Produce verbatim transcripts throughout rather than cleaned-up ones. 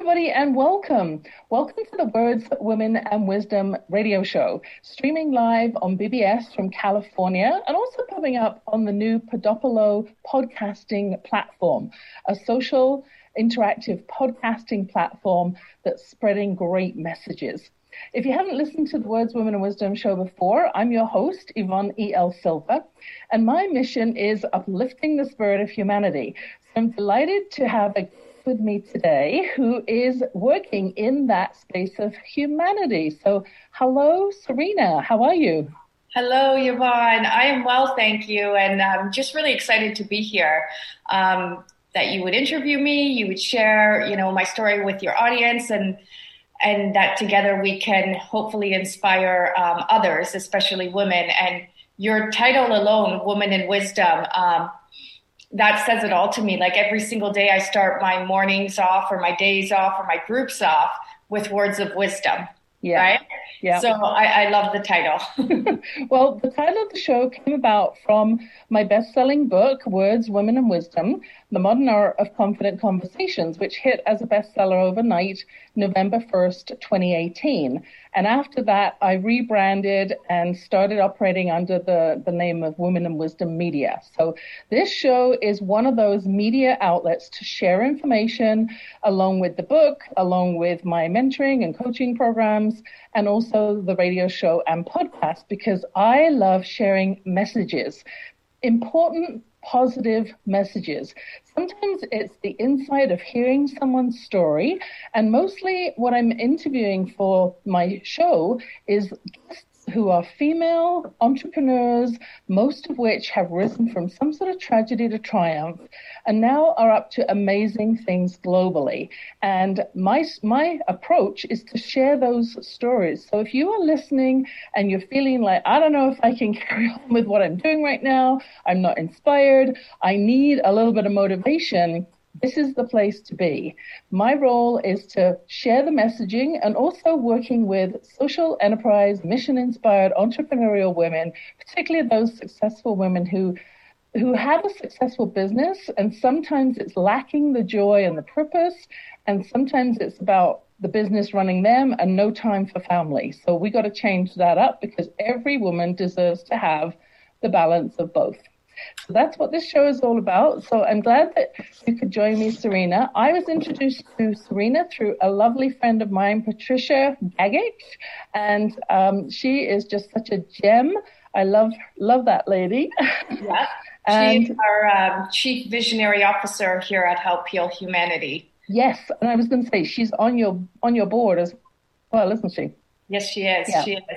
everybody, and welcome. Welcome to the Words, Women and Wisdom radio show, streaming live on B B S from California and also popping up on the new Podopolo podcasting platform, a social interactive podcasting platform that's spreading great messages. If you haven't listened to the Words, Women and Wisdom show before, I'm your host, Yvonne E L. Silva, and my mission is uplifting the spirit of humanity. So I'm delighted to have a with me today who is working in that space of humanity. So hello, Serena. How are you? Hello, Yvonne. I am well, thank you. And I'm just really excited to be here, um, that you would interview me, you would share, you know, my story with your audience, and and that together we can hopefully inspire um, others, especially women. And your title alone, Woman in Wisdom, um, that says it all to me. Like every single day I start my mornings off or my days off or my groups off with words of wisdom. Yeah. Right? Yeah. So I, I love the title. Well, the title of the show came about from my best-selling book, Words, Women and Wisdom, The Modern Art of Confident Conversations, which hit as a bestseller overnight, November first, twenty eighteen. And after that, I rebranded and started operating under the, the name of Women in Wisdom Media. So this show is one of those media outlets to share information along with the book, along with my mentoring and coaching programs, and also the radio show and podcast, because I love sharing messages, important, positive messages. Sometimes it's the insight of hearing someone's story, and mostly what I'm interviewing for my show is guests who are female entrepreneurs, most of which have risen from some sort of tragedy to triumph and now are up to amazing things globally. And my my approach is to share those stories. So if you are listening and you're feeling like, I don't know if I can carry on with what I'm doing right now, I'm not inspired, I need a little bit of motivation, this is the place to be. My role is to share the messaging and also working with social enterprise, mission-inspired entrepreneurial women, particularly those successful women who who have a successful business, and sometimes it's lacking the joy and the purpose, and sometimes it's about the business running them and no time for family. So we got to change that up because every woman deserves to have the balance of both. So that's what this show is all about. So I'm glad that you could join me, Serena. I was introduced to Serena through a lovely friend of mine, Patricia Gagic, and um, she is just such a gem. I love love that lady. Yeah, and, she is our um, Chief Visionary Officer here at Help Heal Humanity. Yes, and I was going to say she's on your on your board as well, isn't she? Yes, she is. Yeah. She is.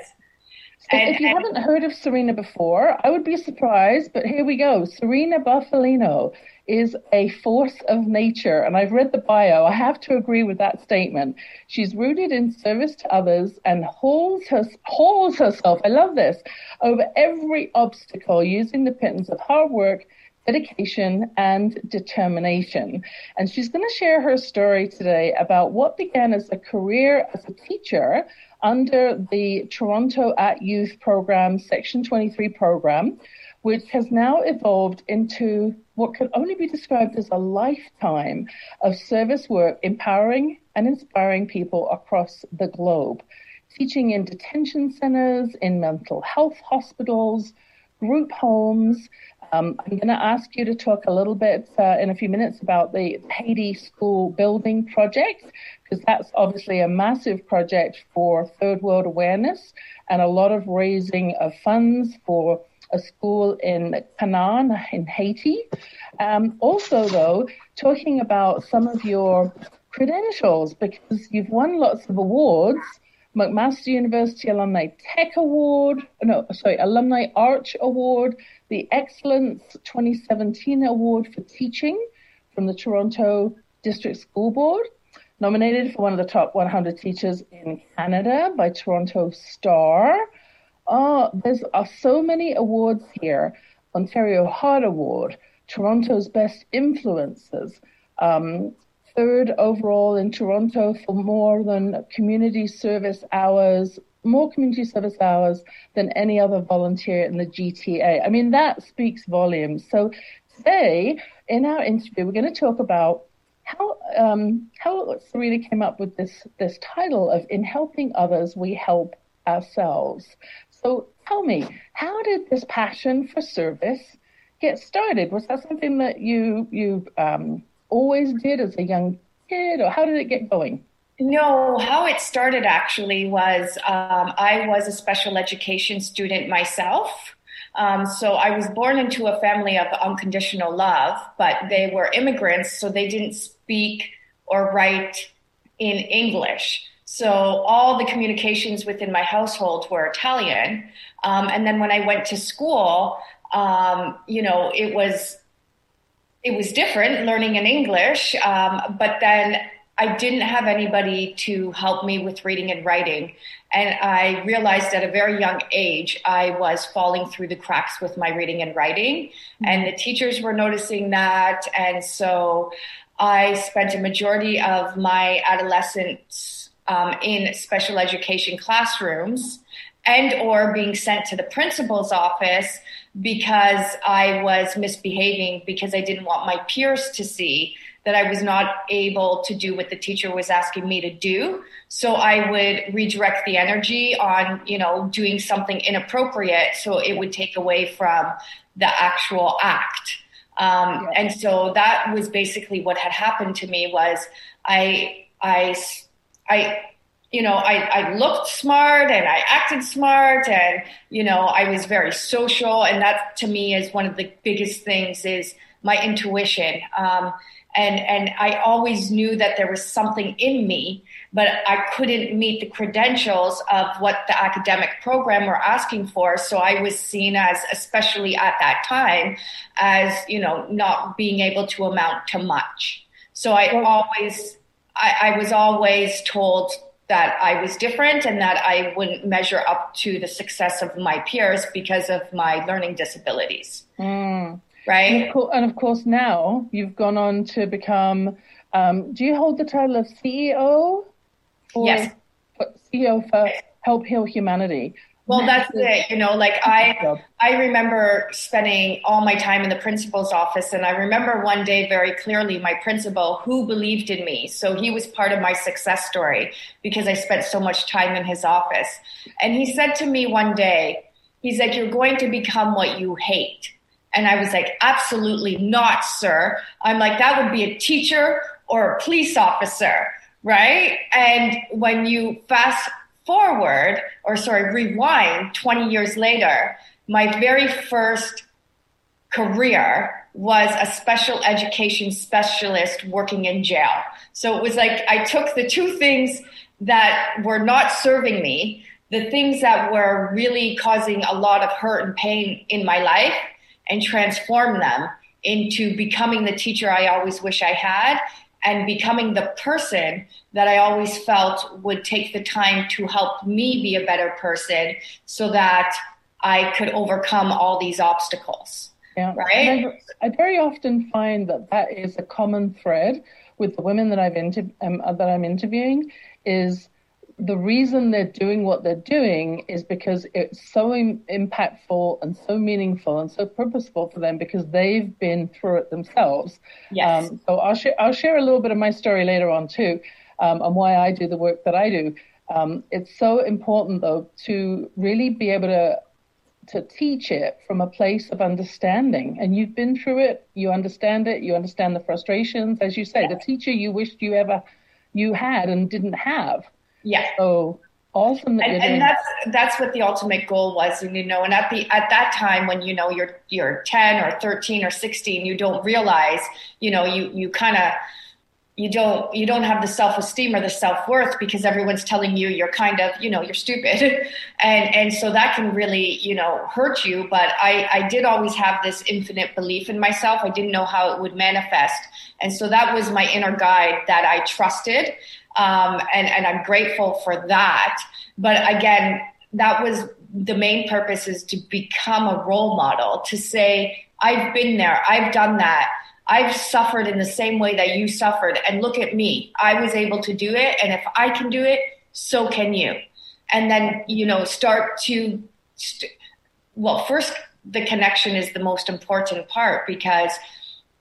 So And, if you and, haven't heard of Serena before, I would be surprised, but here we go. Serena Buffalino is a force of nature, and I've read the bio. I have to agree with that statement. She's rooted in service to others and hauls, her, hauls herself, I love this, over every obstacle using the pittance of hard work, dedication, and determination. And she's going to share her story today about what began as a career as a teacher under the Toronto at Youth program, Section twenty-three program, which has now evolved into what could only be described as a lifetime of service work, empowering and inspiring people across the globe, teaching in detention centers, in mental health hospitals, group homes. Um, I'm going to ask you to talk a little bit uh, in a few minutes about the Haiti School Building Project, because that's obviously a massive project for third world awareness and a lot of raising of funds for a school in Canaan in Haiti. Um, also, though, talking about some of your credentials, because you've won lots of awards. McMaster University Alumni Tech Award, no, sorry, Alumni Arch Award, the Excellence twenty seventeen Award for Teaching from the Toronto District School Board, nominated for one of the top one hundred teachers in Canada by Toronto Star. Oh, there's uh, so many awards here. Ontario Heart Award, Toronto's Best Influencers, um, third overall in Toronto for more than community service hours, more community service hours than any other volunteer in the G T A. I mean, that speaks volumes. So today, in our interview, we're going to talk about how um, how Serena came up with this this title of "In Helping Others, We Help Ourselves." So tell me, how did this passion for service get started? Was that something that you you um, always did as a young kid, or how did it get going? No, how it started actually was um, I was a special education student myself. Um, so I was born into a family of unconditional love, but they were immigrants, so they didn't speak or write in English. So all the communications within my household were Italian. Um, and then when I went to school, um, you know, it was it was different learning in English, um, but then I didn't have anybody to help me with reading and writing. And I realized at a very young age, I was falling through the cracks with my reading and writing. Mm-hmm. And the teachers were noticing that. And so I spent a majority of my adolescence um, in special education classrooms and or being sent to the principal's office because I was misbehaving, because I didn't want my peers to see that I was not able to do what the teacher was asking me to do. So I would redirect the energy on, you know, doing something inappropriate so it would take away from the actual act. Um, yeah. And so that was basically what had happened to me was I, I, I, you know, I, I looked smart and I acted smart and, you know, I was very social. And that to me is one of the biggest things is my intuition. Um, And and I always knew that there was something in me, but I couldn't meet the credentials of what the academic program were asking for. So I was seen as, especially at that time, as, you know, not being able to amount to much. So I always, I, I was always told that I was different and that I wouldn't measure up to the success of my peers because of my learning disabilities. Mm. Right. And of, course, and of course, now you've gone on to become, um, do you hold the title of C E O? Or yes. C E O for Help Heal Humanity. Well, that's it. You know, like I, I remember spending all my time in the principal's office. And I remember one day very clearly my principal who believed in me. So he was part of my success story because I spent so much time in his office. And he said to me one day, he's like, you're going to become what you hate. And I was like, absolutely not, sir. I'm like, that would be a teacher or a police officer, right? And when you fast forward, or sorry, rewind twenty years later, my very first career was a special education specialist working in jail. So it was like I took the two things that were not serving me, the things that were really causing a lot of hurt and pain in my life, and transform them into becoming the teacher I always wish I had and becoming the person that I always felt would take the time to help me be a better person so that I could overcome all these obstacles. Yeah. Right? I, I very often find that that is a common thread with the women that I've inter- um, that I'm interviewing is the reason they're doing what they're doing is because it's so im- impactful and so meaningful and so purposeful for them because they've been through it themselves. Yes. Um, so I'll share I'll share a little bit of my story later on too, um, and why I do the work that I do. Um, it's so important though to really be able to to teach it from a place of understanding. And you've been through it, you understand it, you understand the frustrations, as you say, yes. The teacher you wished you ever you had and didn't have. Yeah. So awesome that and, you're doing and that's that's what the ultimate goal was. And you know, and at the at that time when you know you're you're ten or thirteen or sixteen, you don't realize, you know, you you kind of you don't you don't have the self-esteem or the self-worth because everyone's telling you you're kind of, you know, you're stupid. and and so that can really, you know, hurt you. But I, I did always have this infinite belief in myself. I didn't know how it would manifest. And so that was my inner guide that I trusted. Um, and, and I'm grateful for that. But again, that was the main purpose is to become a role model, to say, I've been there, I've done that. I've suffered in the same way that you suffered. And look at me. I was able to do it. And if I can do it, so can you. And then, you know, start to, st- well, first, the connection is the most important part because,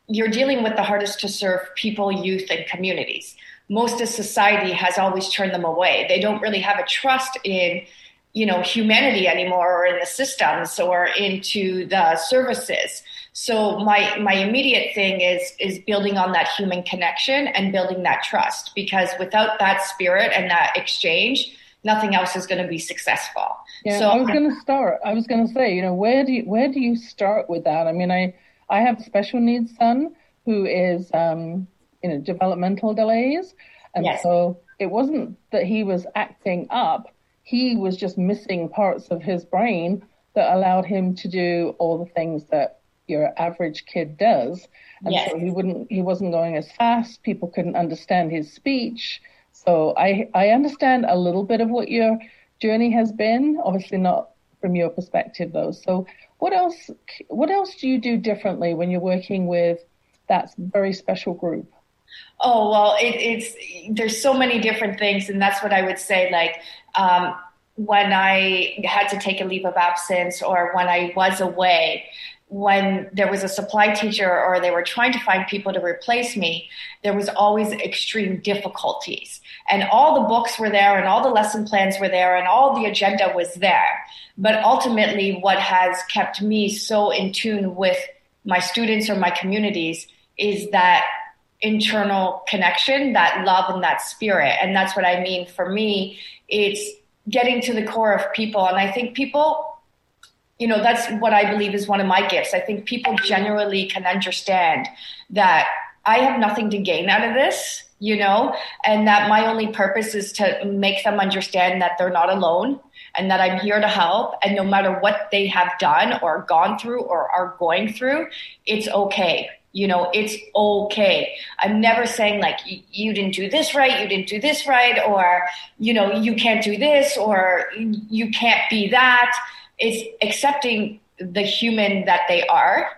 you're dealing with the hardest to serve people, youth, and communities. Most of society has always turned them away. They don't really have a trust in, you know, humanity anymore, or in the systems, or into the services. So my my immediate thing is is building on that human connection and building that trust, because without that spirit and that exchange, nothing else is going to be successful. Yeah, so I was going to start. I was going to say, you know, where do you, where do you start with that? I mean, I I have a special needs son who is, um, you know, developmental delays, and yes. so it wasn't that he was acting up. He was just missing parts of his brain that allowed him to do all the things that your average kid does. And yes. so he wouldn't, he wasn't going as fast. People couldn't understand his speech. So I, I understand a little bit of what your journey has been, obviously not from your perspective though. So what else, what else do you do differently when you're working with that very special group? Oh, well, it, it's, there's so many different things. And that's what I would say, like, um, when I had to take a leave of absence, or when I was away, when there was a supply teacher or they were trying to find people to replace me, there was always extreme difficulties. And all the books were there and all the lesson plans were there and all the agenda was there. But ultimately, what has kept me so in tune with my students or my communities is that internal connection, that love and that spirit. And that's what I mean. For me, it's getting to the core of people. And I think people, you know, that's what I believe is one of my gifts. I think people genuinely can understand that I have nothing to gain out of this, you know, and that my only purpose is to make them understand that they're not alone and that I'm here to help. And no matter what they have done or gone through or are going through, it's okay. You know, it's okay. I'm never saying like, you didn't do this right, you didn't do this right, or, you know, you can't do this, or you can't be that. It's accepting the human that they are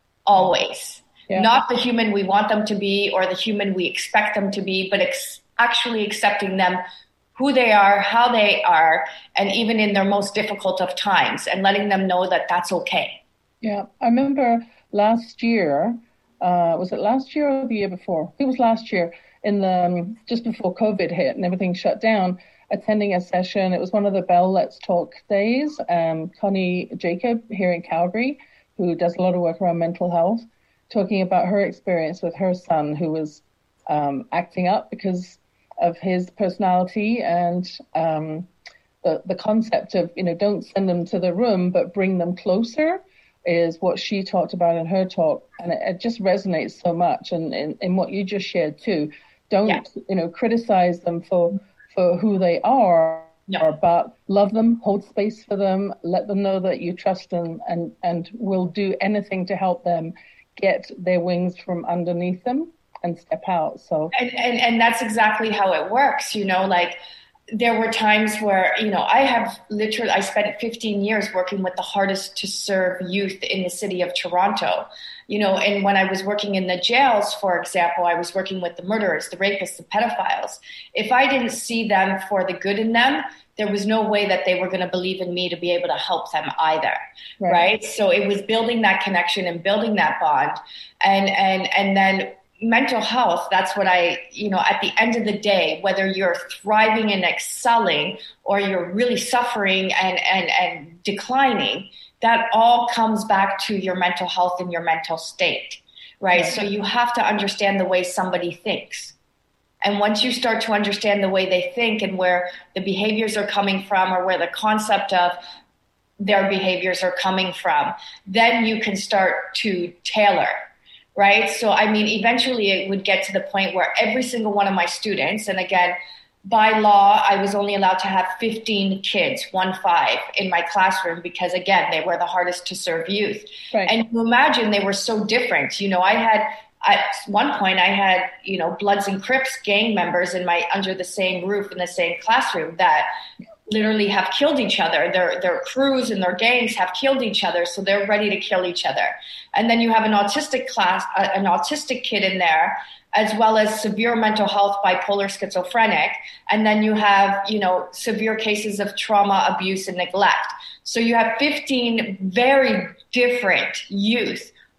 always. Yeah. Not the human we want them to be or the human we expect them to be, but ex- actually accepting them who they are, how they are, and even in their most difficult of times, and letting them know that that's okay. Yeah, I remember last year, uh, was it last year or the year before? It was last year, in the um, just before COVID hit and everything shut down, attending a session. It was one of the Bell Let's Talk days. Um, Connie Jacob here in Calgary, who does a lot of work around mental health, talking about her experience with her son who was um, acting up because of his personality, and um, the, the concept of, you know, don't send them to the room, but bring them closer is what she talked about in her talk. And it, it just resonates so much. And in, in what you just shared too, don't, yeah. you know, criticize them for, for who they are, no. but love them, hold space for them, let them know that you trust them, and, and will do anything to help them get their wings from underneath them and step out. So, and, and, and that's exactly how it works. You know, like there were times where, you know, I have literally, I spent fifteen years working with the hardest to serve youth in the city of Toronto, you know, and when I was working in the jails, for example, I was working with the murderers, the rapists, the pedophiles. If I didn't see them for the good in them, there was no way that they were going to believe in me to be able to help them either. Right. right? So it was building that connection and building that bond. And, and, and then mental health, that's what I, you know, at the end of the day, whether you're thriving and excelling or you're really suffering and, and, and declining, that all comes back to your mental health and your mental state, right? right? So you have to understand the way somebody thinks. And once you start to understand the way they think and where the behaviors are coming from, or where the concept of their behaviors are coming from, then you can start to tailor, right? So, I mean, eventually it would get to the point where every single one of my students, and again, by law, I was only allowed to have fifteen kids, one five, in my classroom because, again, they were the hardest to serve youth. Right. And you imagine they were so different. You know, I had, at one point, I had, you know, Bloods and Crips gang members in my under the same roof in the same classroom that literally have killed each other. Their their crews and their gangs have killed each other, so they're ready to kill each other. And then you have an autistic class, uh, an autistic kid in there, as well as severe mental health, bipolar, schizophrenic. And then you have, you know, severe cases of trauma, abuse, and neglect. So you have fifteen very different youth,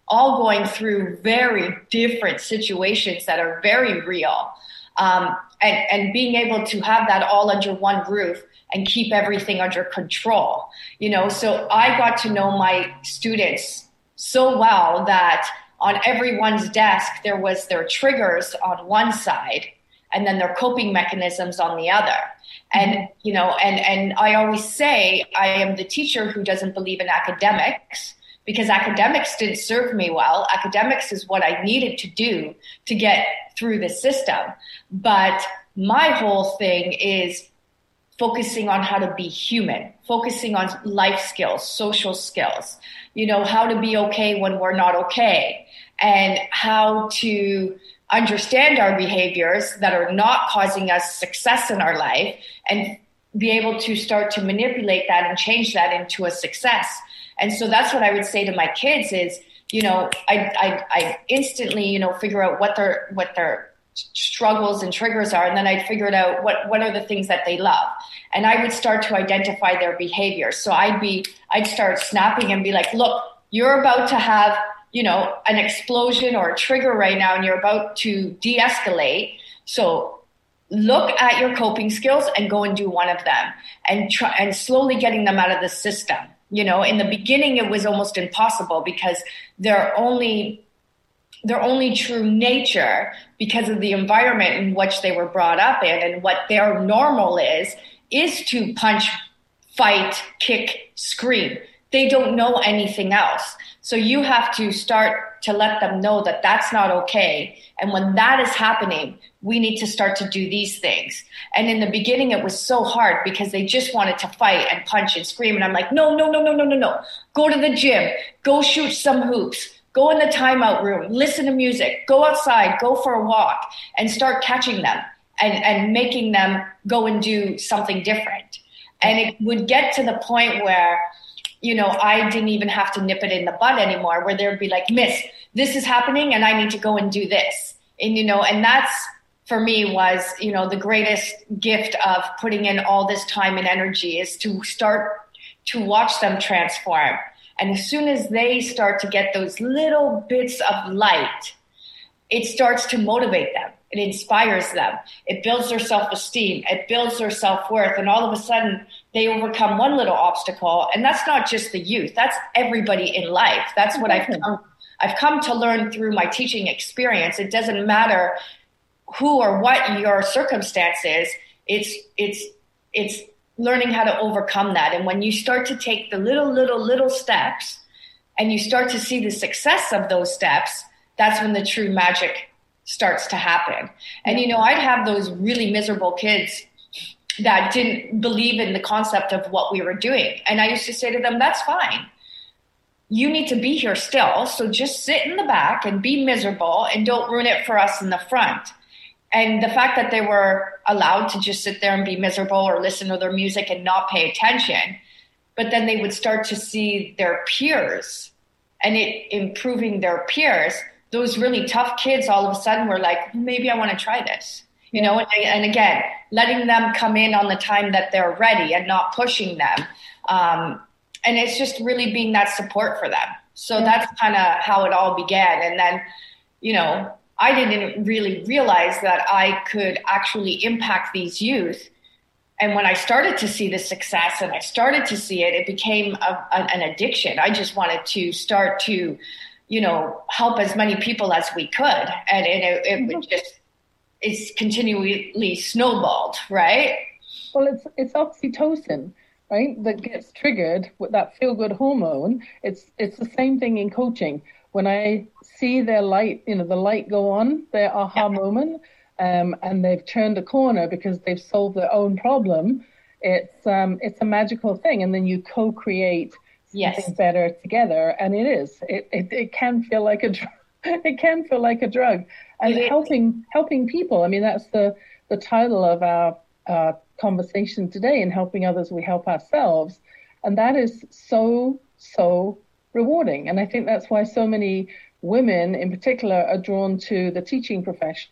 all going through very different situations that are very real. Um, and, and being able to have that all under one roof and keep everything under control, you know, so I got to know my students so well that on everyone's desk, there was their triggers on one side and then their coping mechanisms on the other. And, you know, and, and I always say I am the teacher who doesn't believe in academics, because academics didn't serve me well. Academics is what I needed to do to get through the system. But my whole thing is focusing on how to be human, focusing on life skills, social skills, you know, how to be okay when we're not okay, and how to understand our behaviors that are not causing us success in our life and be able to start to manipulate that and change that into a success. And so that's what I would say to my kids is, you know, I, I, I instantly, you know, figure out what their, what their struggles and triggers are. And then I'd figure out what, what are the things that they love. And I would start to identify their behavior. So I'd be, I'd start snapping and be like, look, you're about to have, you know, an explosion or a trigger right now, and you're about to de-escalate. So look at your coping skills and go and do one of them, and try and slowly getting them out of the system. You know, in the beginning, it was almost impossible because they're only, their only true nature, because of the environment in which they were brought up in and what their normal is, is to punch, fight, kick, scream. They don't know anything else. So you have to start to let them know that that's not okay. And when that is happening, we need to start to do these things. And in the beginning, it was so hard because they just wanted to fight and punch and scream. And I'm like, no, no, no, no, no, no, no. Go to the gym. Go shoot some hoops. Go in the timeout room. Listen to music. Go outside. Go for a walk. And start catching them and, and making them go and do something different. And it would get to the point where, you know, I didn't even have to nip it in the bud anymore, where there'd be like, Miss, this is happening and I need to go and do this. And, you know, and that's, for me, was, you know, the greatest gift of putting in all this time and energy, is to start to watch them transform. And as soon as they start to get those little bits of light, it starts to motivate them. It inspires them. It builds their self-esteem. It builds their self-worth. And all of a sudden, they overcome one little obstacle. And that's not just the youth. That's everybody in life. That's what I've come, I've come to learn through my teaching experience. It doesn't matter who or what your circumstance is. It's, it's, it's learning how to overcome that. And when you start to take the little, little, little steps and you start to see the success of those steps, that's when the true magic starts to happen. And, you know, I'd have those really miserable kids that didn't believe in the concept of what we were doing. And I used to say to them, that's fine. You need to be here still. So just sit in the back and be miserable and don't ruin it for us in the front. And the fact that they were allowed to just sit there and be miserable or listen to their music and not pay attention, but then they would start to see their peers and it improving their peers. Those really tough kids all of a sudden were like, maybe I want to try this, you know, and, and again, letting them come in on the time that they're ready and not pushing them. Um, and it's just really being that support for them. So yeah. That's kind of how it all began. And then, you know, I didn't really realize that I could actually impact these youth. And when I started to see the success and I started to see it, it became a, an addiction. I just wanted to start to, you know, help as many people as we could. And, and it, it would just, it's continually snowballed, right? Well, it's it's oxytocin, right, that gets triggered with that feel-good hormone. It's it's the same thing in coaching. When I see their light, you know, the light go on, their aha yeah. moment, um, and they've turned a corner because they've solved their own problem, it's um, it's a magical thing. And then you co-create yes. something better together, and it is. It it, it can feel like a dr- it can feel like a drug, and it helping is. helping people. I mean, that's the the title of our uh, conversation today. In helping others, we help ourselves, and that is so so rewarding. And I think that's why so many women, in particular, are drawn to the teaching professions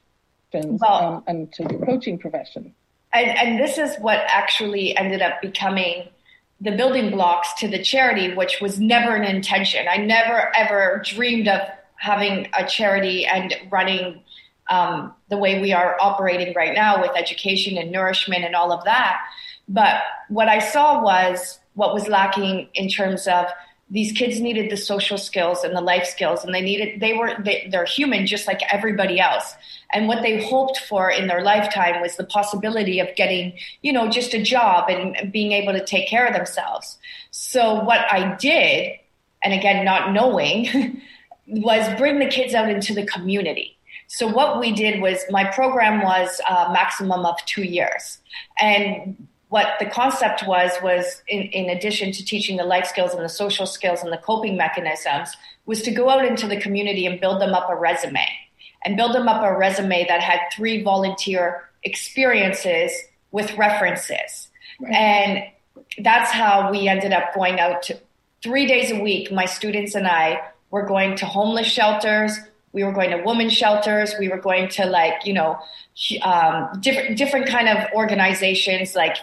well, um, and to the coaching profession. And, and this is what actually ended up becoming the building blocks to the charity, which was never an intention. I never, ever dreamed of having a charity and running um, the way we are operating right now with education and nourishment and all of that. But what I saw was what was lacking in terms of these kids needed the social skills and the life skills, and they needed, they were, they, they're human just like everybody else. And what they hoped for in their lifetime was the possibility of getting, you know, just a job and being able to take care of themselves. So what I did, and again, not knowing, was bring the kids out into the community. So what we did was, my program was a maximum of two years. And what the concept was, was in, in addition to teaching the life skills and the social skills and the coping mechanisms, was to go out into the community and build them up a resume and build them up a resume that had three volunteer experiences with references. Right. And that's how we ended up going out to three days a week. My students and I were going to homeless shelters. We were going to women's shelters. We were going to, like, you know, um, different, different kind of organizations like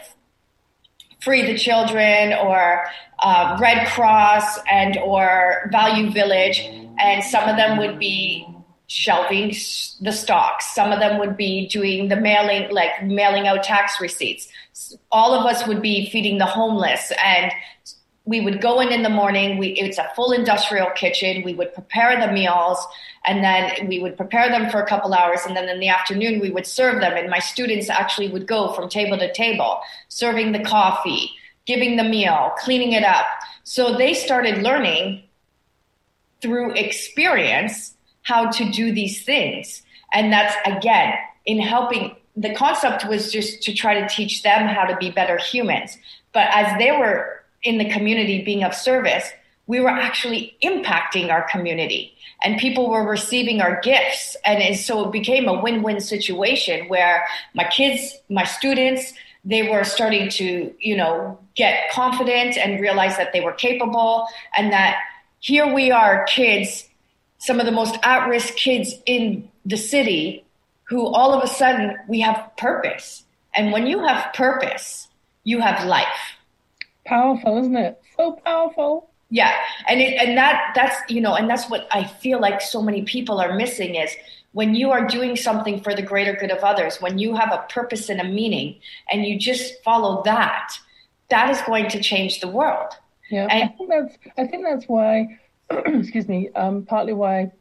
Free the Children or uh, Red Cross and or Value Village. And some of them would be shelving the stocks. Some of them would be doing the mailing, like mailing out tax receipts. All of us would be feeding the homeless, and we would go in in the morning. We, it's a full industrial kitchen. We would prepare the meals, and then we would prepare them for a couple hours. And then in the afternoon, we would serve them. And my students actually would go from table to table, serving the coffee, giving the meal, cleaning it up. So they started learning through experience how to do these things. And that's, again, in helping. The concept was just to try to teach them how to be better humans. But as they were in the community being of service, we were actually impacting our community, and people were receiving our gifts. And so it became a win-win situation where my kids, my students, they were starting to, you know, get confident and realize that they were capable, and that here we are, kids, some of the most at-risk kids in the city, who all of a sudden we have purpose. And when you have purpose, you have life. Powerful, isn't it? So powerful. Yeah. And it, and that that's, you know, and that's what I feel like so many people are missing, is when you are doing something for the greater good of others, when you have a purpose and a meaning and you just follow that, that is going to change the world. Yeah. And I think that's, I think that's why, excuse me, um, partly why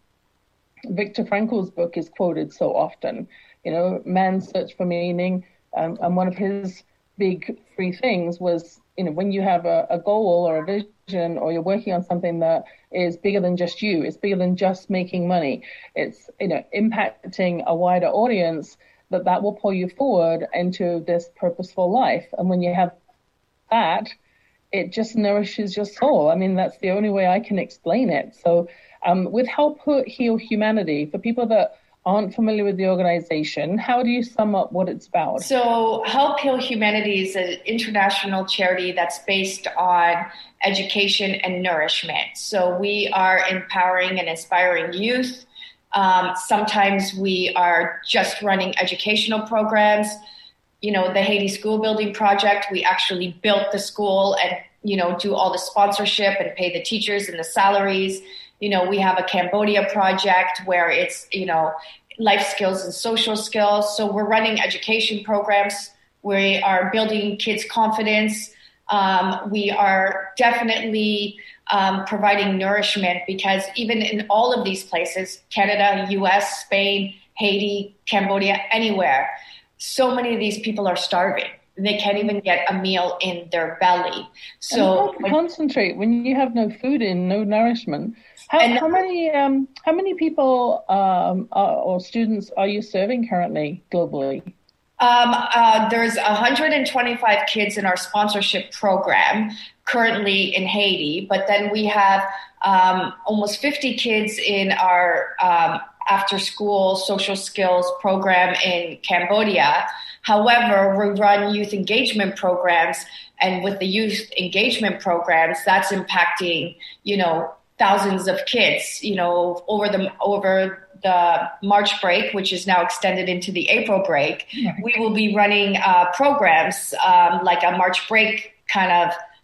Viktor Frankl's book is quoted so often. You know, Man's Search for Meaning. Um, and one of his big three things was, you know, when you have a, a goal or a vision, or you're working on something that is bigger than just you, it's bigger than just making money, it's, you know, impacting a wider audience, that that will pull you forward into this purposeful life. And when you have that, it just nourishes your soul. I mean, that's the only way I can explain it. So um, with Help Heal Humanity, for people that aren't familiar with the organization, how do you sum up what it's about? So Help Heal Humanity is an international charity that's based on education and nourishment. So we are empowering and inspiring youth. Um, sometimes we are just running educational programs. You know, the Haiti School Building Project, we actually built the school and, you know, do all the sponsorship and pay the teachers and the salaries. You know, we have a Cambodia project where it's, you know, life skills and social skills. So we're running education programs. We are building kids' confidence. Um, we are definitely um, providing nourishment, because even in all of these places, Canada, U S, Spain, Haiti, Cambodia, anywhere, so many of these people are starving. They can't even get a meal in their belly. So and concentrate when you have no food in, no nourishment. How, and, how many um, how many people um, are, or students are you serving currently globally? Um, uh, there's one hundred twenty-five kids in our sponsorship program currently in Haiti, but then we have um, almost fifty kids in our um, after-school social skills program in Cambodia. However, we run youth engagement programs, and with the youth engagement programs, that's impacting, you know, thousands of kids, you know, over the over the March break, which is now extended into the April break. Right. We will be running uh, programs um, like a March break kind of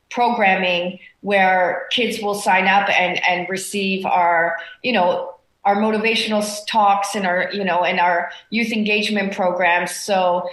programming where kids will sign up and, and receive our, you know, our motivational talks and our, you know, and our youth engagement programs. So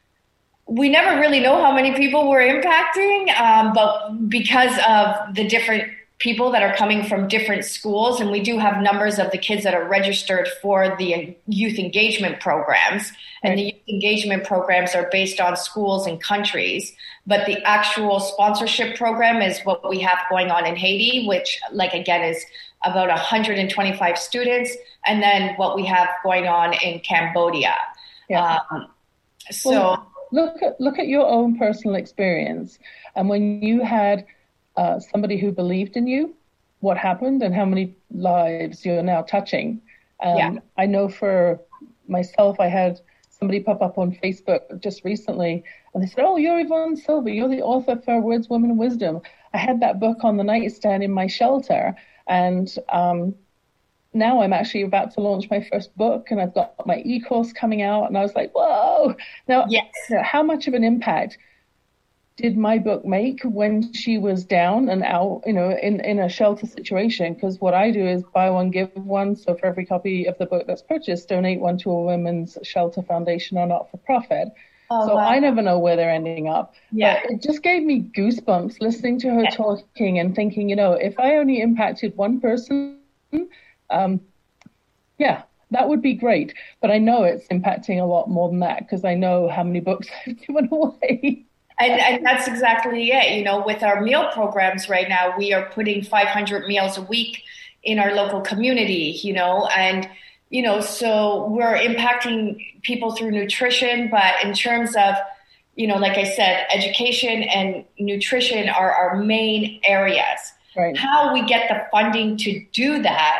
we never really know how many people we're impacting, um, but because of the different people that are coming from different schools, and we do have numbers of the kids that are registered for the youth engagement programs, and right. the youth engagement programs are based on schools and countries, but the actual sponsorship program is what we have going on in Haiti, which, like, again, is about one hundred twenty-five students, and then what we have going on in Cambodia. Yeah. Um, so well, look at look at your own personal experience, and when you had Uh, somebody who believed in you, what happened and how many lives you're now touching. Um, yeah. I know for myself, I had somebody pop up on Facebook just recently, and they said, oh, you're Yvonne Silver, you're the author for Words, Women, and Wisdom. I had that book on the nightstand in my shelter, and um, now I'm actually about to launch my first book, and I've got my e-course coming out, and I was like, whoa. Now, yes. you know, how much of an impact did my book make when she was down and out, you know, in, in a shelter situation? Because what I do is buy one, give one. So for every copy of the book that's purchased, donate one to a women's shelter foundation or not-for-profit. Oh, so wow. I never know where they're ending up. Yeah. But it just gave me goosebumps listening to her yeah. talking and thinking, you know, if I only impacted one person, um, yeah, that would be great. But I know it's impacting a lot more than that because I know how many books I've given away. And, and that's exactly it. You know, with our meal programs right now, we are putting five hundred meals a week in our local community, you know, and, you know, so we're impacting people through nutrition. But in terms of, you know, like I said, education and nutrition are our main areas. Right. How we get the funding to do that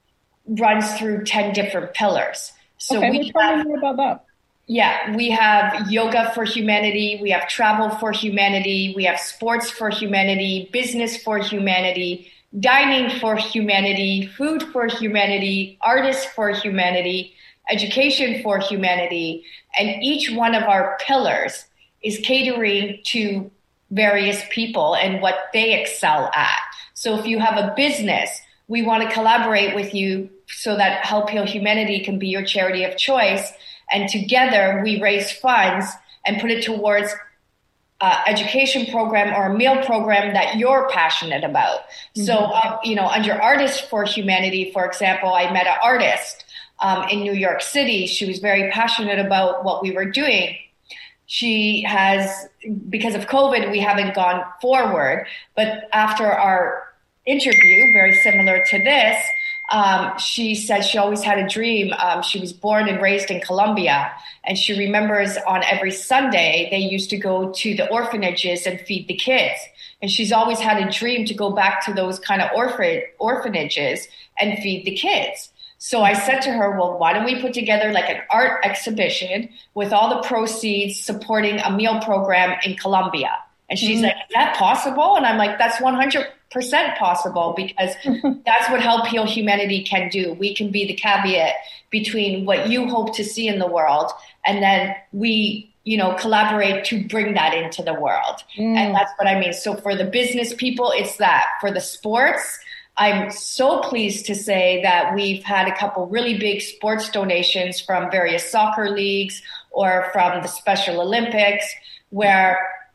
runs through ten different pillars. So okay, we tell me more about that. Yeah, we have yoga for humanity, we have travel for humanity, we have sports for humanity, business for humanity, dining for humanity, food for humanity, artists for humanity, education for humanity. And each one of our pillars is catering to various people and what they excel at. So if you have a business, we want to collaborate with you so that Help Heal Humanity can be your charity of choice. And together we raise funds and put it towards uh, education program or a meal program that you're passionate about. Mm-hmm. So, uh, you know, under Artists for Humanity, for example, I met an artist um, in New York City. She was very passionate about what we were doing. She has, because of COVID, we haven't gone forward. But after our interview, very similar to this, Um, she said she always had a dream. Um, she was born and raised in Colombia, and she remembers on every Sunday they used to go to the orphanages and feed the kids. And she's always had a dream to go back to those kind of orphan orphanages and feed the kids. So I said to her, well, why don't we put together like an art exhibition with all the proceeds supporting a meal program in Colombia? And she's mm-hmm. like, is that possible? And I'm like, that's one hundred percent possible, because that's what Help Heal Humanity can do. We can be the caveat between what you hope to see in the world, and then we, you know, collaborate to bring that into the world. Mm. And that's what I mean. So for the business people, it's that. For the sports, I'm so pleased to say that we've had a couple really big sports donations from various soccer leagues or from the Special Olympics, where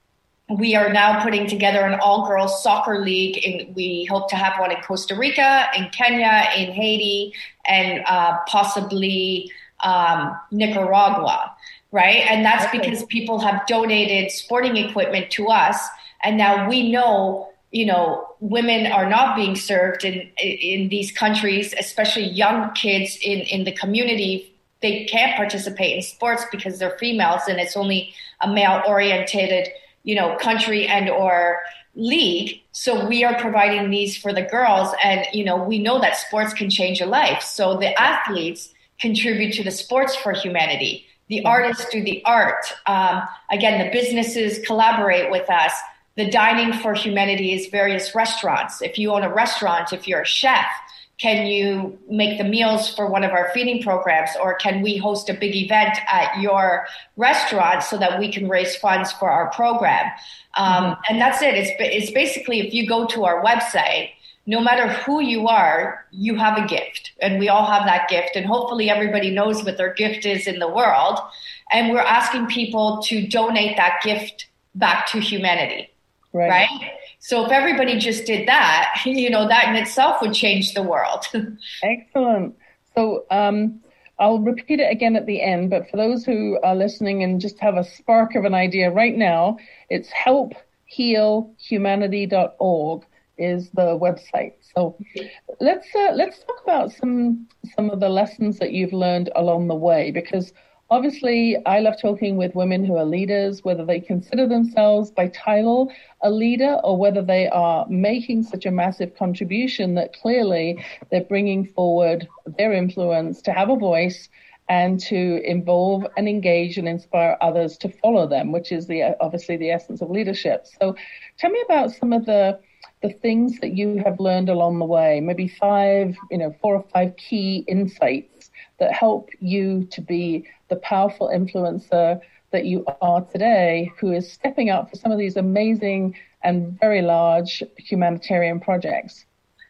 we are now putting together an all-girls soccer league. And we hope to have one in Costa Rica, in Kenya, in Haiti, and uh, possibly um, Nicaragua, right? And that's okay. Because people have donated sporting equipment to us. And now we know, you know, women are not being served in in these countries, especially young kids in, in the community. They can't participate in sports because they're females, and it's only a male-oriented, you know, country and or league. So we are providing these for the girls. And, you know, we know that sports can change a life. So the athletes contribute to the sports for humanity. The artists do the art. Um, again, the businesses collaborate with us. The dining for humanity is various restaurants. If you own a restaurant, if you're a chef, can you make the meals for one of our feeding programs? Or can we host a big event at your restaurant so that we can raise funds for our program? Um, mm-hmm. And that's it. It's, it's basically, if you go to our website, no matter who you are, you have a gift, and we all have that gift. And hopefully everybody knows what their gift is in the world. And we're asking people to donate that gift back to humanity. Right. right? So if everybody just did that, you know, that in itself would change the world. Excellent. So um, I'll repeat it again at the end, but for those who are listening and just have a spark of an idea right now, it's help heal humanity dot org is the website. So let's uh, let's talk about some some of the lessons that you've learned along the way, because obviously I love talking with women who are leaders, whether they consider themselves by title a leader or whether they are making such a massive contribution that clearly they're bringing forward their influence to have a voice and to involve and engage and inspire others to follow them, which is the obviously the essence of leadership. So tell me about some of the the things that you have learned along the way, maybe five, you know, four or five key insights that help you to be the powerful influencer that you are today, who is stepping up for some of these amazing and very large humanitarian projects.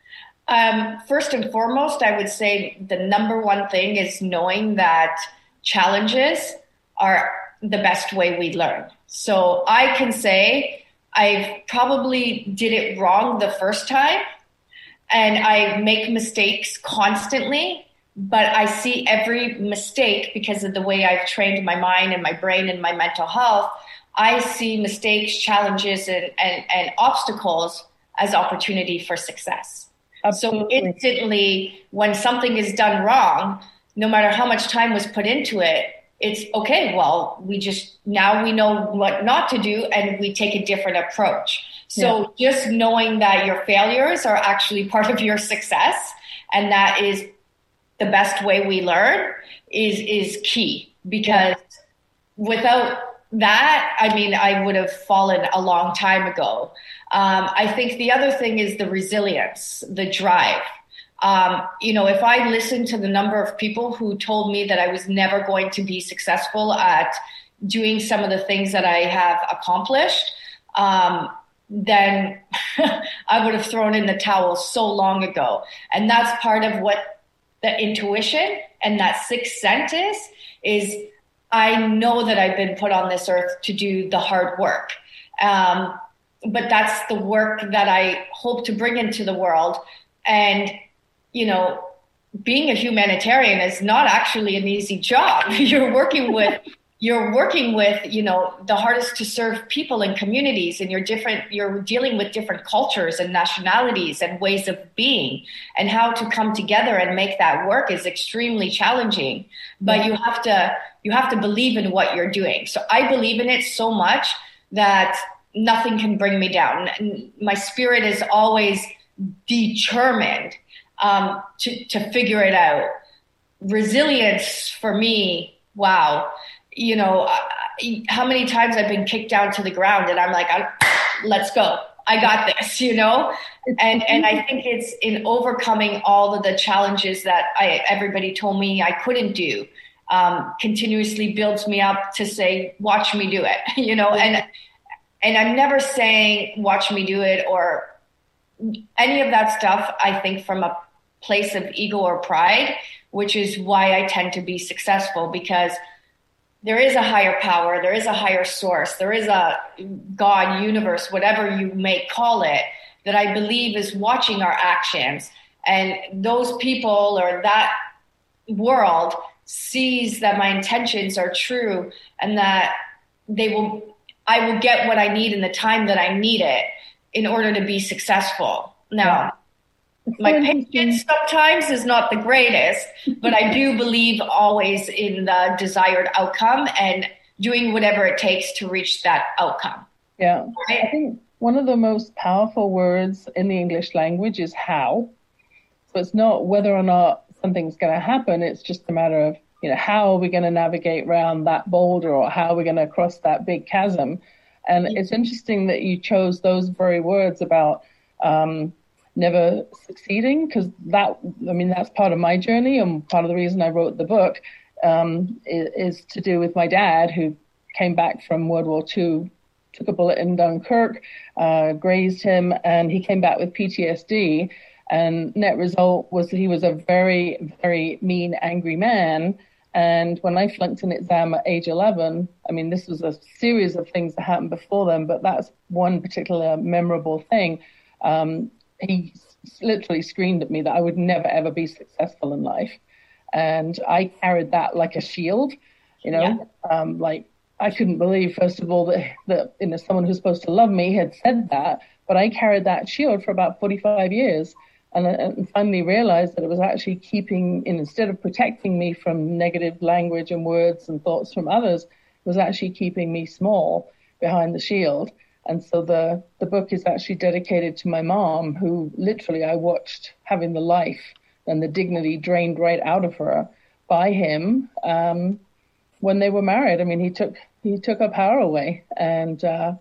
Um, first and foremost, I would say the number one thing is knowing that challenges are the best way we learn. So I can say, I probably did it wrong the first time, and I make mistakes constantly, but I see every mistake because of the way I've trained my mind and my brain and my mental health. I see mistakes, challenges, and, and, and obstacles as opportunity for success. Absolutely. So instantly, when something is done wrong, no matter how much time was put into it, it's okay, well, we just, now we know what not to do and we take a different approach. So yeah. Just knowing that your failures are actually part of your success, and that is the best way we learn is, is key, because yeah. without that, I mean, I would have fallen a long time ago. Um, I think the other thing is the resilience, the drive. Um, you know, if I listened to the number of people who told me that I was never going to be successful at doing some of the things that I have accomplished, um, then I would have thrown in the towel so long ago. And that's part of what the intuition and that sixth sense is, is I know that I've been put on this earth to do the hard work. Um, but that's the work that I hope to bring into the world. And you know, being a humanitarian is not actually an easy job. You're working with, you're working with, you know, the hardest to serve people and communities, and you're different, you're dealing with different cultures and nationalities and ways of being, and how to come together and make that work is extremely challenging. But yeah. you have to, you have to believe in what you're doing. So I believe in it so much that nothing can bring me down. And my spirit is always determined Um, to, to figure it out. Resilience for me, wow. You know, I, how many times I've been kicked down to the ground and I'm like, I, let's go. I got this, you know? And and I think it's in overcoming all of the challenges that I everybody told me I couldn't do, um, continuously builds me up to say, watch me do it, you know? And, and I'm never saying, watch me do it or any of that stuff, I think from a place of ego or pride, which is why I tend to be successful, because there is a higher power, there is a higher source, there is a God, universe, whatever you may call it, that I believe is watching our actions. And those people or that world sees that my intentions are true and that they will, I will get what I need in the time that I need it in order to be successful. Now, my patience sometimes is not the greatest, but I do believe always in the desired outcome and doing whatever it takes to reach that outcome. Yeah. Right? I think one of the most powerful words in the English language is how. So it's not whether or not something's going to happen. It's just a matter of, you know, how are we going to navigate around that boulder, or how are we going to cross that big chasm? And it's interesting that you chose those very words about, um, never succeeding, because that, I mean, that's part of my journey, and part of the reason I wrote the book um, is, is to do with my dad, who came back from World War Two, took a bullet in Dunkirk, uh, grazed him, and he came back with P T S D. And net result was that he was a very, very mean, angry man. And when I flunked an exam at age eleven, I mean, this was a series of things that happened before then, but that's one particular memorable thing. Um, he literally screamed at me that I would never, ever be successful in life. And I carried that like a shield, you know, yeah. um, like I couldn't believe, first of all, that, that, you know, someone who's supposed to love me had said that, but I carried that shield for about forty-five years. And, and finally realized that it was actually keeping, instead of protecting me from negative language and words and thoughts from others, it was actually keeping me small behind the shield. And so the, the book is actually dedicated to my mom, who literally I watched having the life and the dignity drained right out of her by him um, when they were married. I mean, he took he took her power away. And uh,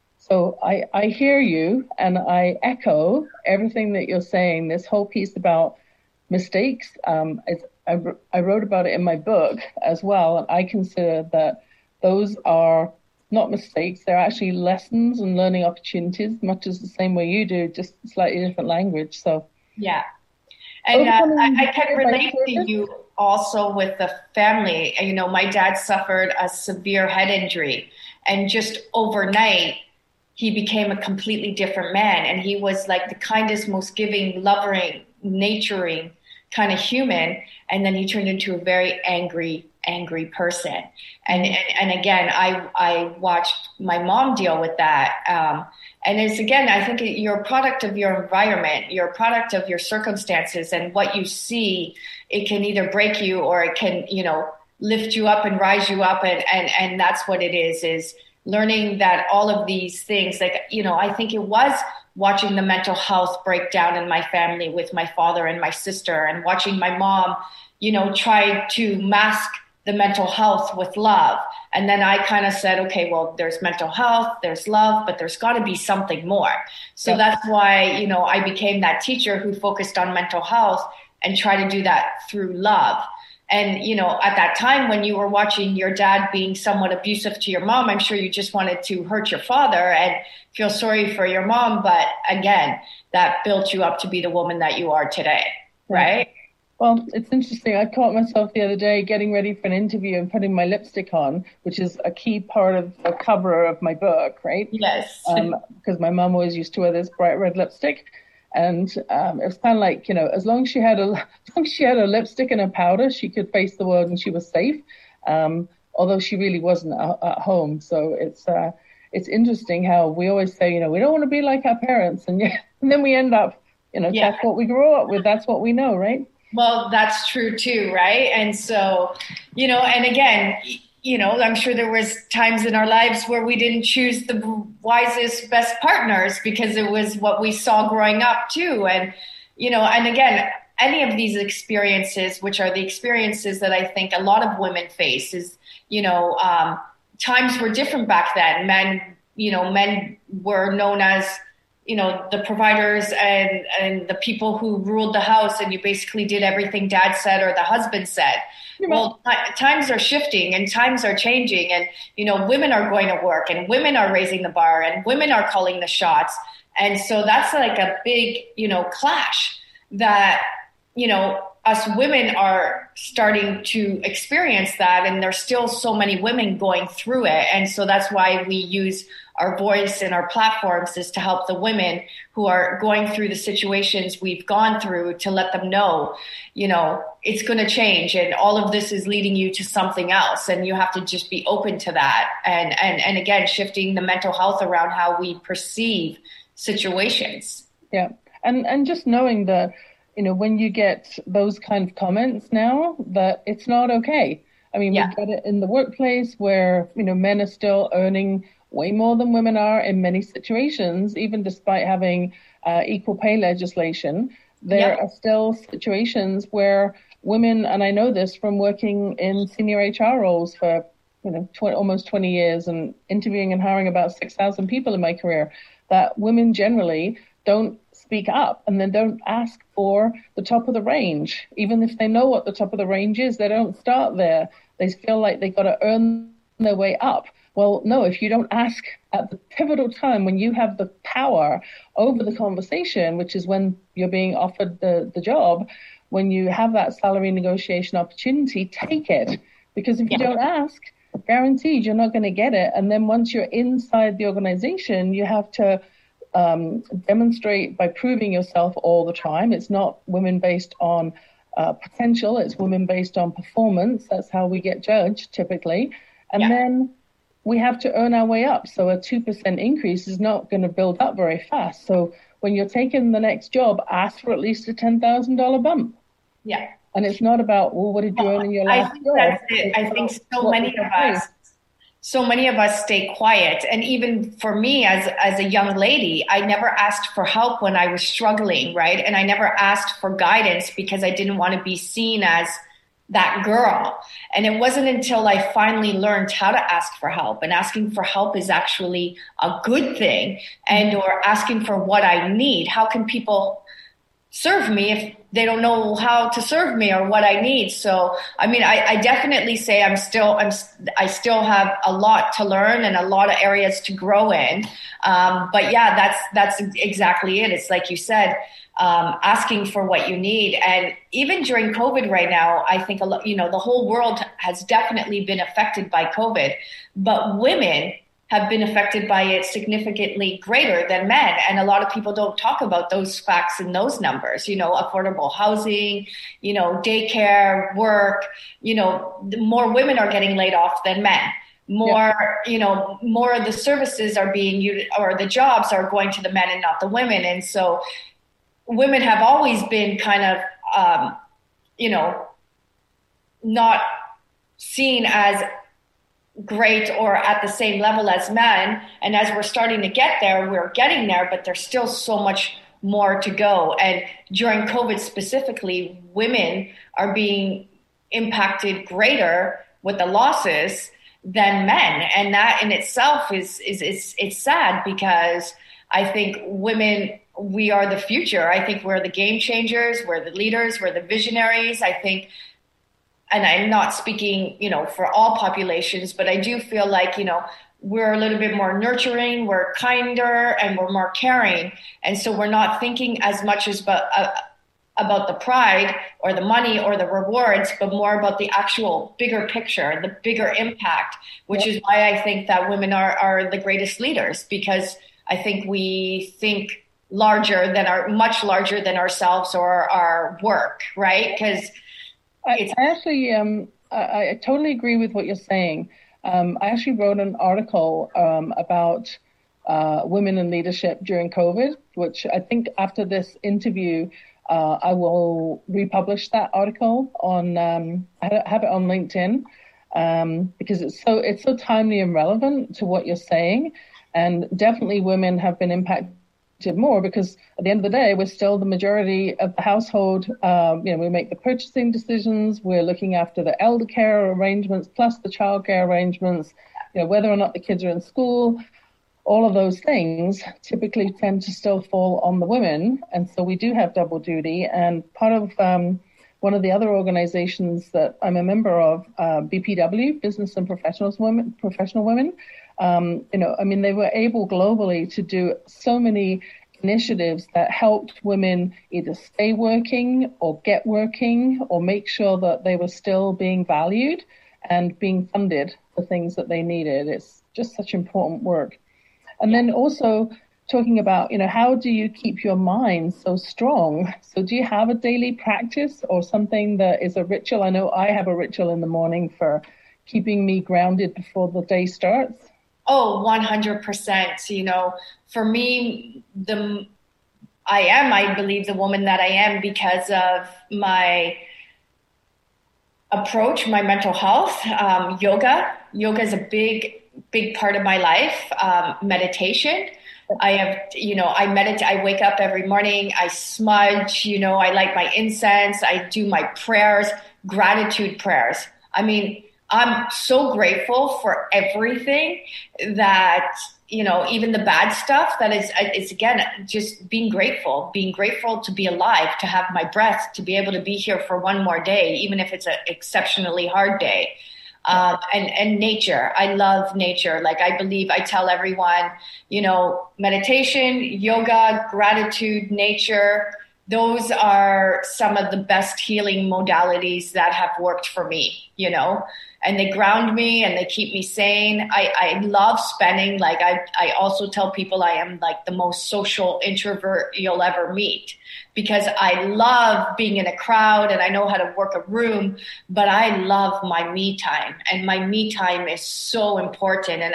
so I, I hear you, and I echo everything that you're saying. This whole piece about mistakes, um, I, I wrote about it in my book as well. And I consider that those are not mistakes. They're actually lessons and learning opportunities, much as the same way you do, just slightly different language. So yeah. And uh, I, I can relate to you also with the family. You know, my dad suffered a severe head injury, and just overnight, he became a completely different man. And he was like the kindest, most giving, loving, nurturing kind of human. And then he turned into a very angry, angry person. And, and, and again, I, I watched my mom deal with that. Um, and it's, again, I think you're a product of your environment, you're a product of your circumstances, and what you see, it can either break you or it can, you know, lift you up and rise you up. And, and, and that's what it is, is learning that all of these things, like, you know, I think it was watching the mental health breakdown in my family with my father and my sister, and watching my mom, you know, try to mask the mental health with love. And then I kind of said, okay, well, there's mental health, there's love, but there's got to be something more. So yeah. That's why, you know, I became that teacher who focused on mental health and try to do that through love. And, you know, at that time when you were watching your dad being somewhat abusive to your mom, I'm sure you just wanted to hurt your father and feel sorry for your mom. But again, that built you up to be the woman that you are today, right? Well, it's interesting. I caught myself the other day getting ready for an interview and putting my lipstick on, which is a key part of the cover of my book, right? Yes. Um, because my mom always used to wear this bright red lipstick. And um, it was kind of like, you know, as long as she had a, as long as she had a lipstick and a powder, she could face the world and she was safe. Um, although she really wasn't at, at home. So it's uh, it's interesting how we always say, you know, we don't want to be like our parents, and, yeah, and then we end up, you know, yeah. That's what we grew up with. That's what we know, right? Well, that's true too, right? And so, you know, and again, you know, I'm sure there was times in our lives where we didn't choose the wisest, best partners because it was what we saw growing up too. And, you know, and again, any of these experiences, which are the experiences that I think a lot of women face, is, you know, um, times were different back then. Men, you know, men were known as, you know, the providers and, and the people who ruled the house, and you basically did everything dad said or the husband said. Well, t- times are shifting and times are changing, and, you know, women are going to work and women are raising the bar and women are calling the shots. And so that's like a big, you know, clash that, you know, us women are starting to experience that. And there's still so many women going through it. And so that's why we use our voice and our platforms, is to help the women who are going through the situations we've gone through, to let them know, you know, it's going to change, and all of this is leading you to something else. And you have to just be open to that. And, and, and again, shifting the mental health around how we perceive situations. Yeah. And, and just knowing that, you know, when you get those kind of comments now, that it's not okay. I mean, yeah. We get it in the workplace where, you know, men are still earning way more than women are in many situations, even despite having uh, equal pay legislation. There yep. are still situations where women, and I know this from working in senior H R roles for, you know, tw- almost twenty years and interviewing and hiring about six thousand people in my career, that women generally don't speak up, and then don't ask for the top of the range. Even if they know what the top of the range is, they don't start there. They feel like they've got to earn their way up. Well, no, if you don't ask at the pivotal time when you have the power over the conversation, which is when you're being offered the, the job, when you have that salary negotiation opportunity, take it. Because if you yeah. don't ask, guaranteed you're not going to get it. And then once you're inside the organization, you have to um, demonstrate by proving yourself all the time. It's not women based on uh, potential. It's women based on performance. That's how we get judged typically. And yeah. then we have to earn our way up. So a two percent increase is not going to build up very fast. So when you're taking the next job, ask for at least a ten thousand dollars bump. Yeah. And it's not about, well, what did you earn in your last I think job? That's it. I think so many of us, so many of us stay quiet. And even for me as, as a young lady, I never asked for help when I was struggling, right? And I never asked for guidance because I didn't want to be seen as that girl. And it wasn't until I finally learned how to ask for help, and asking for help is actually a good thing, and or asking for what I need. How can people serve me if they don't know how to serve me or what I need? So, I mean, I, I definitely say I'm still, I'm, I still have a lot to learn and a lot of areas to grow in. Um, but yeah, that's, that's exactly it. It's like you said, um, asking for what you need. And even during COVID right now, I think, a lot, you know, the whole world has definitely been affected by COVID, but women have been affected by it significantly greater than men. And a lot of people don't talk about those facts and those numbers, you know, affordable housing, you know, daycare, work, you know, more women are getting laid off than men. More, yeah. you know, more of the services are being, or the jobs are going to the men and not the women. And so women have always been kind of, um, you know, not seen as great or at the same level as men. And as we're starting to get there, we're getting there, but there's still so much more to go. And during COVID specifically, women are being impacted greater with the losses than men. And that in itself is, is, is it's sad, because I think women, we are the future. I think we're the game changers. We're the leaders. We're the visionaries. I think, and I'm not speaking, you know, for all populations, but I do feel like, you know, we're a little bit more nurturing, we're kinder, and we're more caring. And so we're not thinking as much as about, uh, about the pride or the money or the rewards, but more about the actual bigger picture, the bigger impact, which is why I think that women are, are the greatest leaders, because I think we think larger than our, much larger than ourselves or our work, right? Because I, I actually, um, I, I totally agree with what you're saying. Um, I actually wrote an article um, about uh, women in leadership during COVID, which I think after this interview, uh, I will republish that article on. Um, I have it on LinkedIn um, because it's so it's so timely and relevant to what you're saying, and definitely women have been impacted more, because at the end of the day, we're still the majority of the household. Um, you know, we make the purchasing decisions. We're looking after the elder care arrangements, plus the childcare arrangements. You know, whether or not the kids are in school, all of those things typically tend to still fall on the women, and so we do have double duty. And part of um, one of the other organizations that I'm a member of, uh, B P W, Business and Professionals Women, Professional Women. Um, you know, I mean, they were able globally to do so many initiatives that helped women either stay working or get working or make sure that they were still being valued and being funded for things that they needed. It's just such important work. And then also talking about, you know, how do you keep your mind so strong? So do you have a daily practice or something that is a ritual? I know I have a ritual in the morning for keeping me grounded before the day starts. Oh, one hundred percent. You know, for me, the I am, I believe, the woman that I am because of my approach, my mental health, um, yoga. Yoga is a big, big part of my life. Um, meditation. I have, you know, I meditate, I wake up every morning, I smudge, you know, I light my incense, I do my prayers, gratitude prayers. I mean, I'm so grateful for everything that, you know, even the bad stuff, that is, it's again, just being grateful, being grateful to be alive, to have my breath, to be able to be here for one more day, even if it's an exceptionally hard day. Um, and, and nature. I love nature. Like I believe, I tell everyone, you know, meditation, yoga, gratitude, nature, those are some of the best healing modalities that have worked for me, you know, and they ground me and they keep me sane. I, I love spending, like I, I also tell people I am like the most social introvert you'll ever meet, because I love being in a crowd and I know how to work a room, but I love my me time, and my me time is so important. And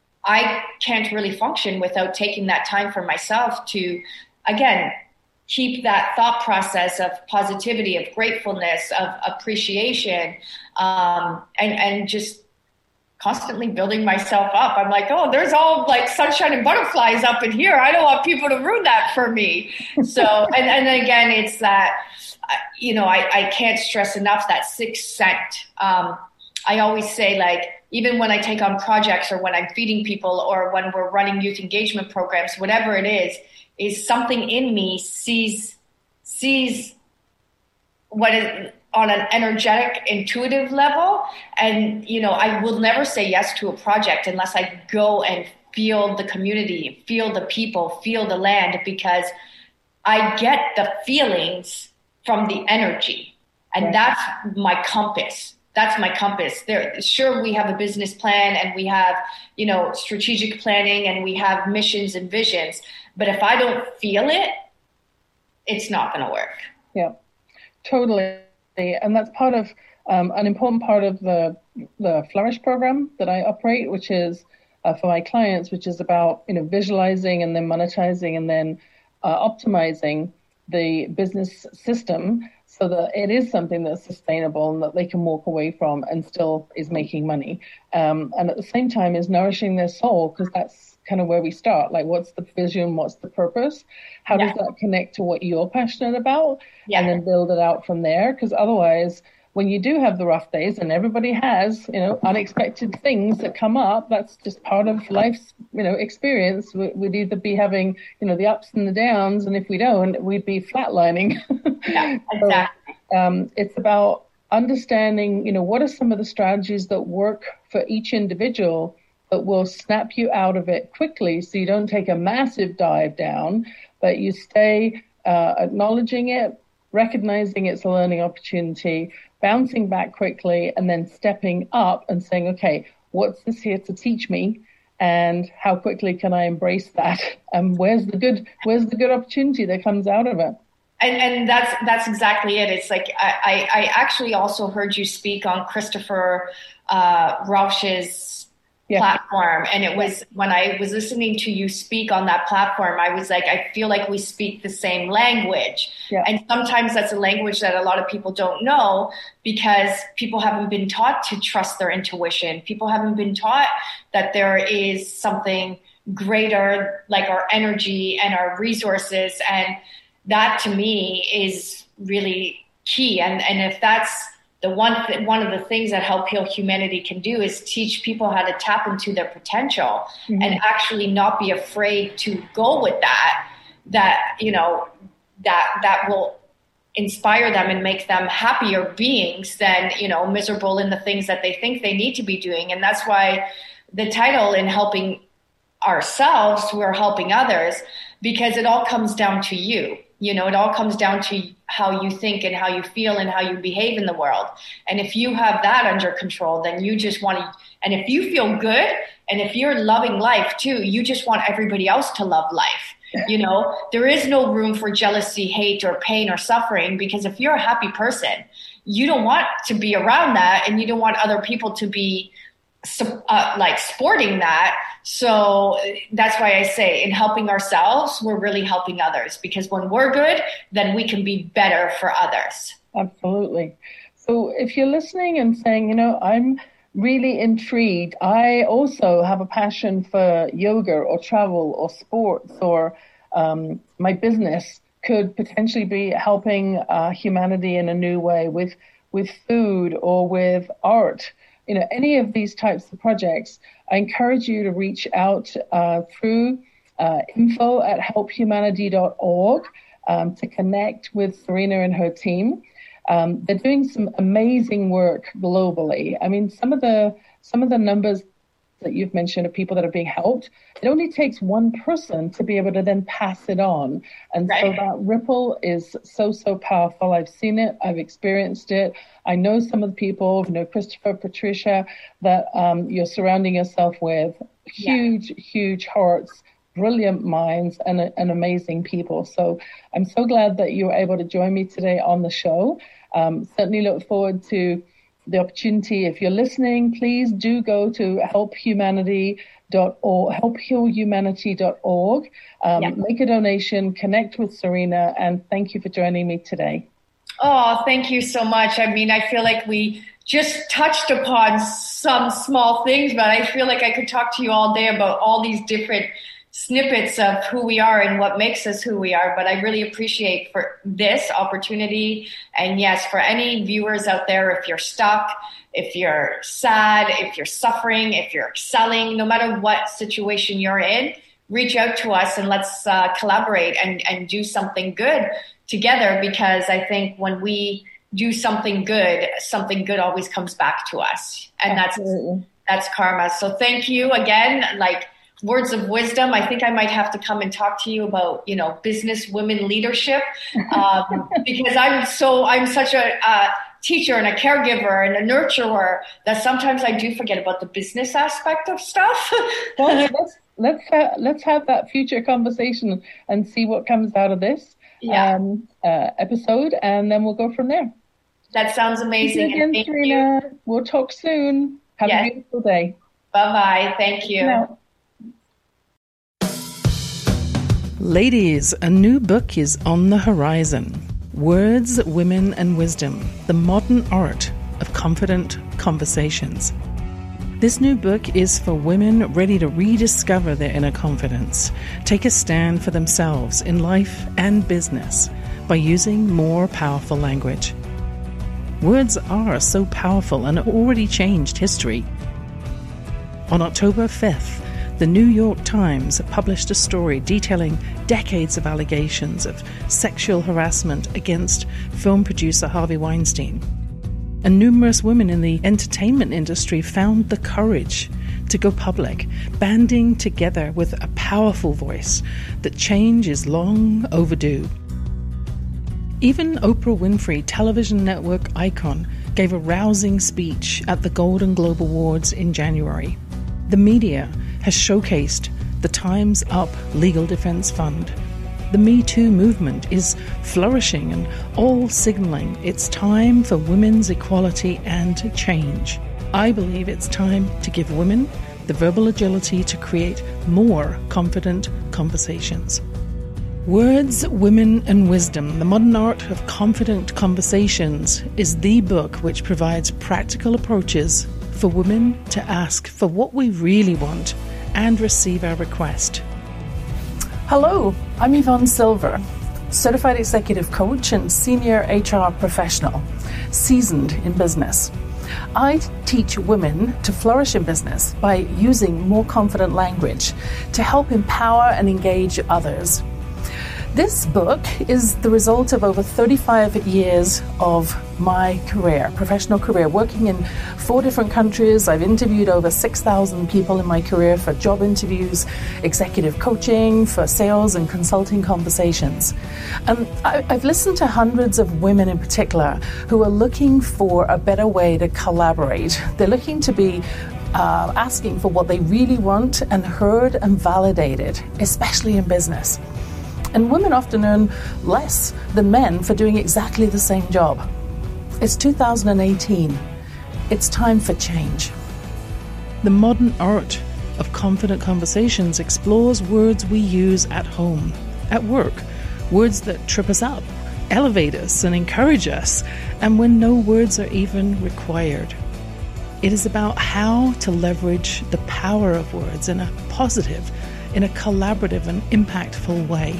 I can't really function without taking that time for myself to, again, keep that thought process of positivity, of gratefulness, of appreciation, um, and, and just constantly building myself up. I'm like, oh, there's all like sunshine and butterflies up in here. I don't want people to ruin that for me. So, and, and again, it's that, you know, I, I can't stress enough that sixth sense. Um, I always say, like, even when I take on projects or when I'm feeding people or when we're running youth engagement programs, whatever it is, is something in me sees, sees what is on an energetic, intuitive level. And, you know, I will never say yes to a project unless I go and feel the community, feel the people, feel the land, because I get the feelings from the energy. And right. That's my compass. That's my compass. There, sure, we have a business plan and we have, you know, strategic planning and we have missions and visions. But if I don't feel it, it's not going to work. Yeah, totally. And that's part of um, an important part of the the Flourish program that I operate, which is uh, for my clients, which is about, you know, visualizing and then monetizing and then uh, optimizing the business system so that it is something that's sustainable and that they can walk away from and still is making money. Um, and at the same time is nourishing their soul, because that's kind of where we start. Like, what's the vision? What's the purpose? How yeah. does that connect to what you're passionate about? Yeah. And then build it out from there. Because otherwise, when you do have the rough days, and everybody has, you know, unexpected things that come up, that's just part of life's, you know, experience. We'd either be having, you know, the ups and the downs, and if we don't, we'd be flatlining. Yeah, exactly. So, um, it's about understanding, you know, what are some of the strategies that work for each individual that will snap you out of it quickly, so you don't take a massive dive down, but you stay uh, acknowledging it, recognizing it's a learning opportunity, bouncing back quickly, and then stepping up and saying, okay, what's this here to teach me? And how quickly can I embrace that? And where's the good, where's the good opportunity that comes out of it? And, and that's that's exactly it. It's like I, I, I actually also heard you speak on Christopher uh, Rauch's yeah. platform. And it was when I was listening to you speak on that platform, I was like, I feel like we speak the same language. Yeah. And sometimes that's a language that a lot of people don't know, because people haven't been taught to trust their intuition. People haven't been taught that there is something greater, like our energy and our resources. And that to me is really key. And, and if that's the one, th- one of the things that Help Heal Humanity can do is teach people how to tap into their potential mm-hmm. and actually not be afraid to go with that, that, you know, that, that will inspire them and make them happier beings than, you know, miserable in the things that they think they need to be doing. And that's why the title, in helping ourselves, we're helping others, because it all comes down to you. You know, it all comes down to how you think and how you feel and how you behave in the world. And if you have that under control, then you just want to, and if you feel good, and if you're loving life too, you just want everybody else to love life. You know, there is no room for jealousy, hate, or pain or suffering, because if you're a happy person, you don't want to be around that, and you don't want other people to be uh, like sporting that. So that's why I say, in helping ourselves, we're really helping others, because when we're good, then we can be better for others. Absolutely. So if you're listening and saying, you know, I'm really intrigued, I also have a passion for yoga or travel or sports, or um, my business could potentially be helping uh, humanity in a new way with, with food or with art, you know, any of these types of projects, I encourage you to reach out uh, through uh, info at help humanity dot org um, to connect with Serena and her team. Um, they're doing some amazing work globally. I mean, some of the some of the numbers that you've mentioned of people that are being helped, it only takes one person to be able to then pass it on. And right. so that ripple is so, so powerful. I've seen it. I've experienced it. I know some of the people, you know, Christopher, Patricia, that um, you're surrounding yourself with. Huge, yeah. huge hearts, brilliant minds, and, and amazing people. So I'm so glad that you were able to join me today on the show. Um, certainly look forward to the opportunity. If you're listening, please do go to help humanity dot org, help heal humanity dot org, um, yeah. make a donation, connect with Serena, and thank you for joining me today. Oh, thank you so much. I mean, I feel like we just touched upon some small things, but I feel like I could talk to you all day about all these different snippets of who we are and what makes us who we are. But I really appreciate for this opportunity. And yes, for any viewers out there, if you're stuck, if you're sad, if you're suffering, if you're excelling, no matter what situation you're in, reach out to us and let's uh, collaborate and, and do something good together. Because I think when we do something good, something good always comes back to us. And Absolutely. that's that's karma. So thank you again. Like, words of wisdom. I think I might have to come and talk to you about, you know, business women leadership, um, because I'm so, I'm such a uh, teacher and a caregiver and a nurturer that sometimes I do forget about the business aspect of stuff. Well, let's let's ha- let's have that future conversation and see what comes out of this yeah. um, uh, episode, and then we'll go from there. That sounds amazing. Thank you again, Serena. We'll talk soon. Have yes. a beautiful day. Bye bye. Thank you. Now, ladies, a new book is on the horizon. Words, Women and Wisdom, the modern art of confident conversations. This new book is for women ready to rediscover their inner confidence, take a stand for themselves in life and business by using more powerful language. Words are so powerful and have already changed history. On October fifth, the New York Times published a story detailing decades of allegations of sexual harassment against film producer Harvey Weinstein. And numerous women in the entertainment industry found the courage to go public, banding together with a powerful voice that change is long overdue. Even Oprah Winfrey, television network icon, gave a rousing speech at the Golden Globe Awards in January. The media has showcased the Time's Up Legal Defense Fund. The Me Too movement is flourishing and all signaling it's time for women's equality and change. I believe it's time to give women the verbal agility to create more confident conversations. Words, Women and Wisdom, the modern art of confident conversations is the book which provides practical approaches for women to ask for what we really want and receive our request. Hello, I'm Yvonne Silver, certified executive coach and senior H R professional, seasoned in business. I teach women to flourish in business by using more confident language to help empower and engage others. This book is the result of over thirty-five years of my career, professional career, working in four different countries. I've interviewed over six thousand people in my career for job interviews, executive coaching, for sales and consulting conversations. And I've listened to hundreds of women in particular who are looking for a better way to collaborate. They're looking to be uh, asking for what they really want and heard and validated, especially in business. And women often earn less than men for doing exactly the same job. It's two thousand eighteen. It's time for change. The modern art of confident conversations explores words we use at home, at work, words that trip us up, elevate us and encourage us, and when no words are even required. It is about how to leverage the power of words in a positive, in a collaborative and impactful way.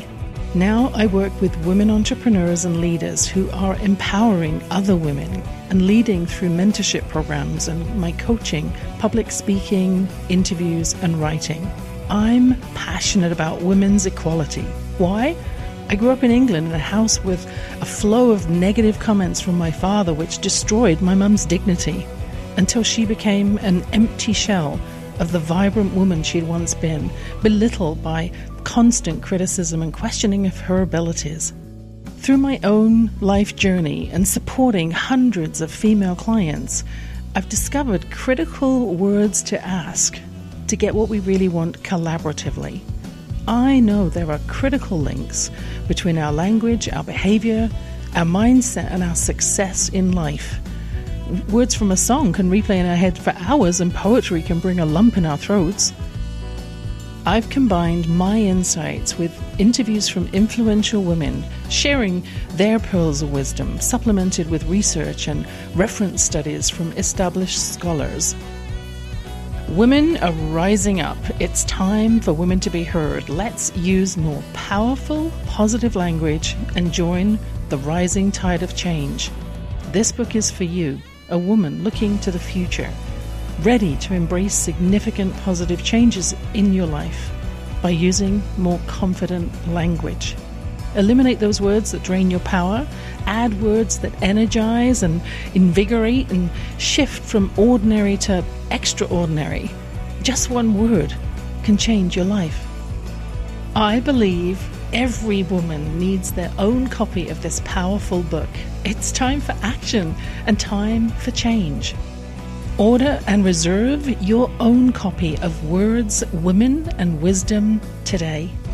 Now I work with women entrepreneurs and leaders who are empowering other women and leading through mentorship programs and my coaching, public speaking, interviews, and writing. I'm passionate about women's equality. Why? I grew up in England in a house with a flow of negative comments from my father, which destroyed my mum's dignity until she became an empty shell of the vibrant woman she'd once been, belittled by constant criticism and questioning of her abilities. Through my own life journey and supporting hundreds of female clients, I've discovered critical words to ask to get what we really want collaboratively. I know there are critical links between our language, our behavior, our mindset, and our success in life. Words from a song can replay in our head for hours, and poetry can bring a lump in our throats. I've combined my insights with interviews from influential women, sharing their pearls of wisdom, supplemented with research and reference studies from established scholars. Women are rising up. It's time for women to be heard. Let's use more powerful, positive language and join the rising tide of change. This book is for you, a woman looking to the future, ready to embrace significant positive changes in your life by using more confident language. Eliminate those words that drain your power, add words that energize and invigorate, and shift from ordinary to extraordinary. Just one word can change your life. I believe every woman needs their own copy of this powerful book. It's time for action and time for change. Order and reserve your own copy of Words, Women and Wisdom today.